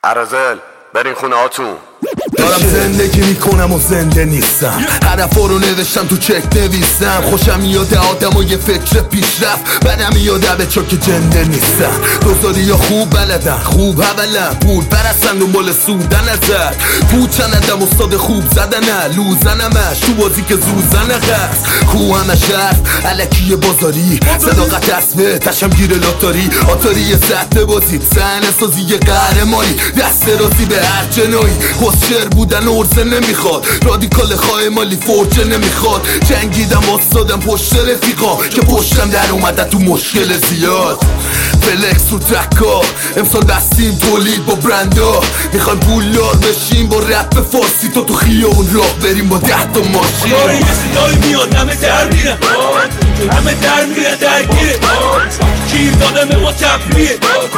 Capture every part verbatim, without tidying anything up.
ارازل برین خونه هاتون. دارم زندگی میکنم و زنده نیستم، هدفا رو نوشتم تو چک نویسم. خوشم میاد آدم و یه فکر پیشرفت، بدم میاد به چا که جنده نیستم. دوزاری یا خوب بلدن، خوب حولن، پول برسن دنبال سودن ازد. پوچندم استاد خوب زدنه، لوزنمش تو بازی که زوزنه هست. خو همه شرف علکی بازاری، صداقت اسبه تشم گیر لاتاری. آتاری سطح بازی سن سازی قهرمانی، دست رازی به هر جنایی. خسشر بودن ارزه نمیخواد، رادیکال خواه مالی فرجه نمیخواد. جنگیدم واسدادم پشت رفیقا که پشتم در اومده تو مشکل زیاد. فلکس رو ترکا امسال بستیم تولید با برندا، میخوایم پولدار بشیم با رپ فارسی. تو تو خیابون راه بریم با ده تا ماشین. باری یه صدایی میاد همه در میرن، همه در میرن درگیره. گیر دادم ما تفریه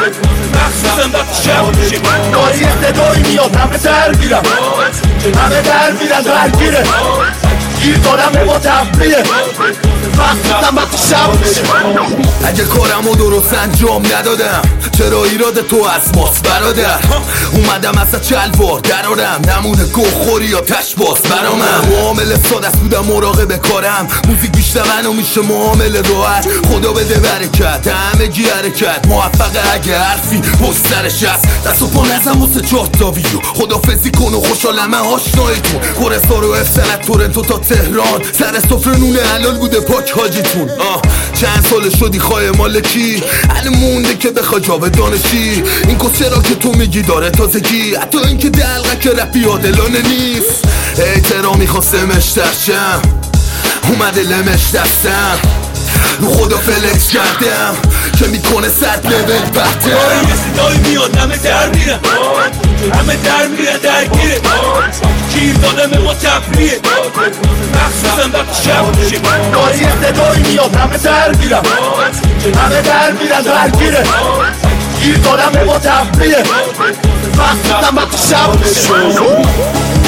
مخصوصا وقتی شب میشه. باری یه صدایی میاد همه در میرن، همه در میرن درگیره. گیر دادم ما تفریه مخصوصا وقتی شب میشه. اگه کارمو درست انجام ندادم چرا ایراد تو از ماست برادر؟ اومدم از چلوار درارم، نمونه گوخوری یا تشباس برامم. معامل ساده بودم مراقب کارم، موزیک بیشتر منو میشه معامل راحت. خدا بده برکت همگی حرکت، موفقه اگه حرفی پشت سرش هست. دست و پا نزن واسه چهار تا ویدیو، خدافظی کن و خوشحالم من آشنایتون. کورستار و افسنت تورنتو تا تهران، سر سفره نون حلال بوده پاک حاجیتون. آه چند سال شدی خواهی مالکی، الان مونده که بخوای جاودانشی. این کسچه را که تو میگی داره تازگی، حتی این که دلقه که رپی عادلانه نیست. احترامی خواستم اشترشم اومده لمش دستم، رو خدا فلکس کردم که میکنه صد لول بحته. یه صدایی میاد همه در میرن، همه در میرن درگیره. گیر دادم ما تفریه مخصوصا وقتی شب میشه. باری یه صدایی میاد همه در میرن، همه در میرن درگیره. گیر دادم ما تفریه مخصوصا وقتی شب میشه.